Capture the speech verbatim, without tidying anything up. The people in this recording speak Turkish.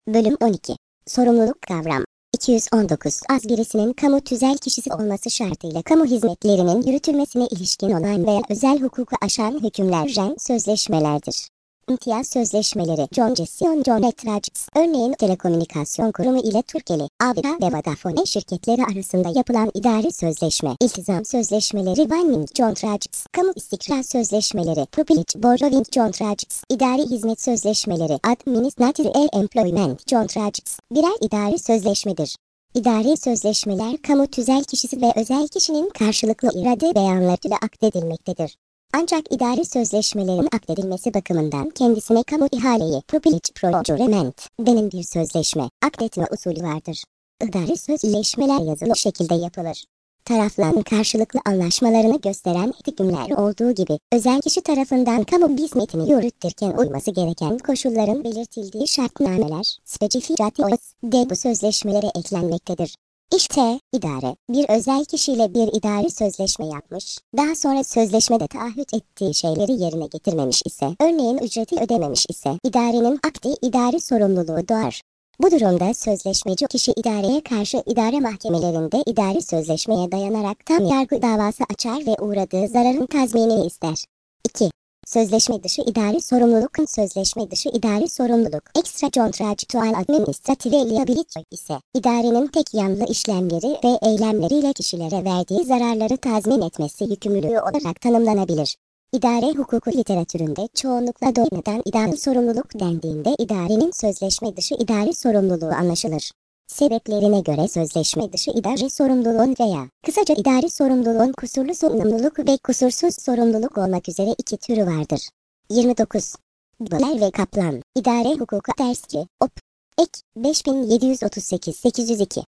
Bölüm on iki. Sorumluluk kavram. iki yüz on dokuz. Az birisinin kamu tüzel kişisi olması şartıyla kamu hizmetlerinin yürütülmesine ilişkin olan veya özel hukuku aşan hükümler ren sözleşmelerdir. İmtiyaz sözleşmeleri John Jason John Retracts. Örneğin Telekomünikasyon Kurumu ile Turkcell, Avra ve Vodafone şirketleri arasında yapılan idari sözleşme. İltizam sözleşmeleri Binding Contracts. Kamu istikrar sözleşmeleri Privilege Borrowing Contracts. İdari hizmet sözleşmeleri Administrative Employment Contracts. Birer idari sözleşmedir. İdari sözleşmeler kamu tüzel kişisi ve özel kişinin karşılıklı irade beyanlarıyla akdedilmektedir. Ancak idari sözleşmelerin akdedilmesi bakımından kendisine kamu ihaleyi Privilege Procurement denen bir sözleşme akdetme usulü vardır. İdari sözleşmeler yazılı şekilde yapılır. Tarafların karşılıklı anlaşmalarını gösteren hükümler olduğu gibi, özel kişi tarafından kamu hizmetini yürütürken uyması gereken koşulların belirtildiği şartnameler, specifications de bu sözleşmelere eklenmektedir. İşte, idare, bir özel kişiyle bir idari sözleşme yapmış, daha sonra sözleşmede taahhüt ettiği şeyleri yerine getirmemiş ise, örneğin ücreti ödememiş ise, idarenin akdi idari sorumluluğu doğar. Bu durumda sözleşmeci kişi idareye karşı idare mahkemelerinde idari sözleşmeye dayanarak tam yargı davası açar ve uğradığı zararın tazminini ister. iki. Sözleşme dışı idari sorumluluk. Sözleşme dışı idari sorumluluk extra contractual administrative liability ise idarenin tek yanlı işlemleri ve eylemleriyle kişilere verdiği zararları tazmin etmesi yükümlülüğü olarak tanımlanabilir. İdare hukuku literatüründe çoğunlukla doğrudan idari sorumluluk dendiğinde idarenin sözleşme dışı idari sorumluluğu anlaşılır. Sebeplerine göre sözleşme dışı idari sorumluluğun veya kısaca idari sorumluluğun kusurlu sorumluluk ve kusursuz sorumluluk olmak üzere iki türü vardır. yirmi dokuz. Böler ve Kaplan, İdare Hukuku Dersi, Op. Ek. beş bin yedi yüz otuz sekiz sekiz yüz iki.